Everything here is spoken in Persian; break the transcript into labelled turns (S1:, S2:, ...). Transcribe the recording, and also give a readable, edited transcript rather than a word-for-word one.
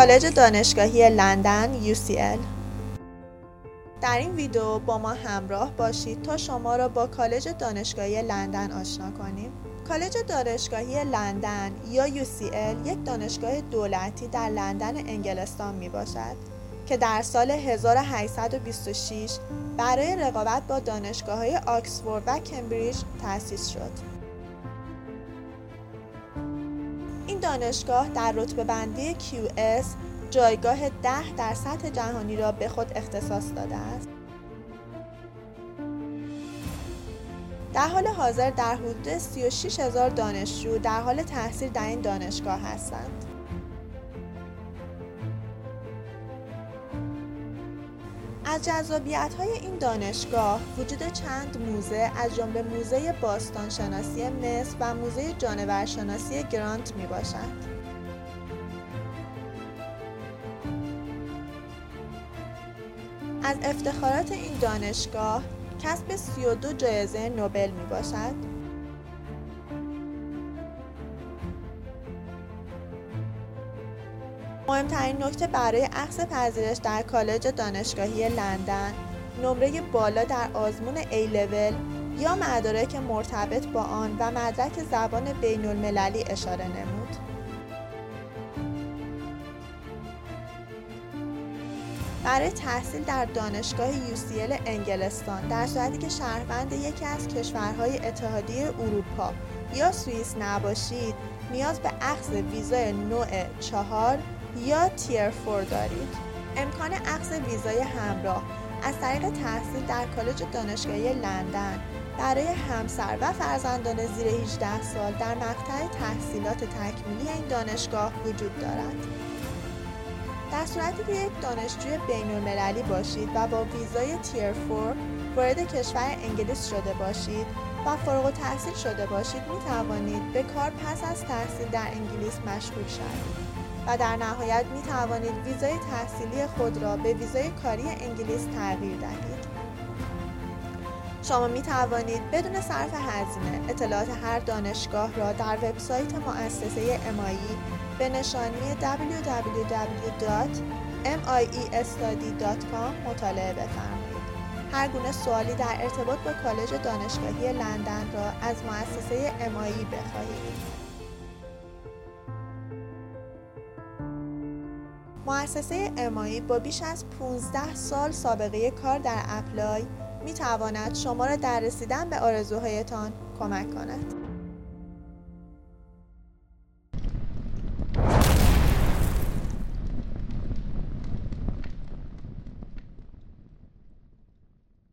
S1: کالج دانشگاهی لندن UCL. در این ویدیو با ما همراه باشید تا شما را با کالج دانشگاهی لندن آشنا کنیم. کالج دانشگاهی لندن یا UCL یک دانشگاه دولتی در لندن انگلستان می باشد که در سال 1826 برای رقابت با دانشگاه‌های آکسفورد و کمبریج تأسیس شد. این دانشگاه در رتبه‌بندی QS جایگاه 10 در سطح جهانی را به خود اختصاص داده است. در حال حاضر در حدود 36,000 دانشجو در حال تحصیل در این دانشگاه هستند. از جذابیت‌های این دانشگاه وجود چند موزه از جمله موزه باستانشناسی مصر و موزه جانورشناسی گرانت میباشد. از افتخارات این دانشگاه کسب 32 جایزه نوبل میباشد. مهمترین نکته برای اخذ پذیرش در کالج دانشگاهی لندن نمره بالا در آزمون A-level یا مدارک مرتبط با آن و مدرک زبان بین المللی اشاره نمود. برای تحصیل در دانشگاه UCL انگلستان در صورتی که شهروند یکی از کشورهای اتحادیه اروپا یا سوئیس نباشید، نیاز به اخذ ویزای نوع 4 یا تیر 4 دارید. امکان اخذ ویزای همراه از طریق تحصیل در کالج دانشگاهی لندن برای همسر و فرزندان زیر 18 سال در مقطع تحصیلات تکمیلی این دانشگاه وجود دارد. در صورتی که یک دانشجوی بین‌المللی باشید و با ویزای تیر 4 وارد کشور انگلیس شده باشید و فارغ التحصیل شده باشید، می توانید به کار پس از تحصیل در انگلیس مشغول شوید و در نهایت می توانید ویزای تحصیلی خود را به ویزای کاری انگلیس تغییر دهید. شما می توانید بدون صرف هزینه اطلاعات هر دانشگاه را در وبسایت مؤسسه MIE به نشانی www.miestudy.com مطالعه بفرمایید. هر گونه سوالی در ارتباط با کالج دانشگاهی لندن را از مؤسسه MIE بخواهید. مؤسسه MIE با بیش از 15 سال سابقه کار در اپلای می تواند شما را در رسیدن به آرزوهایتان کمک کند.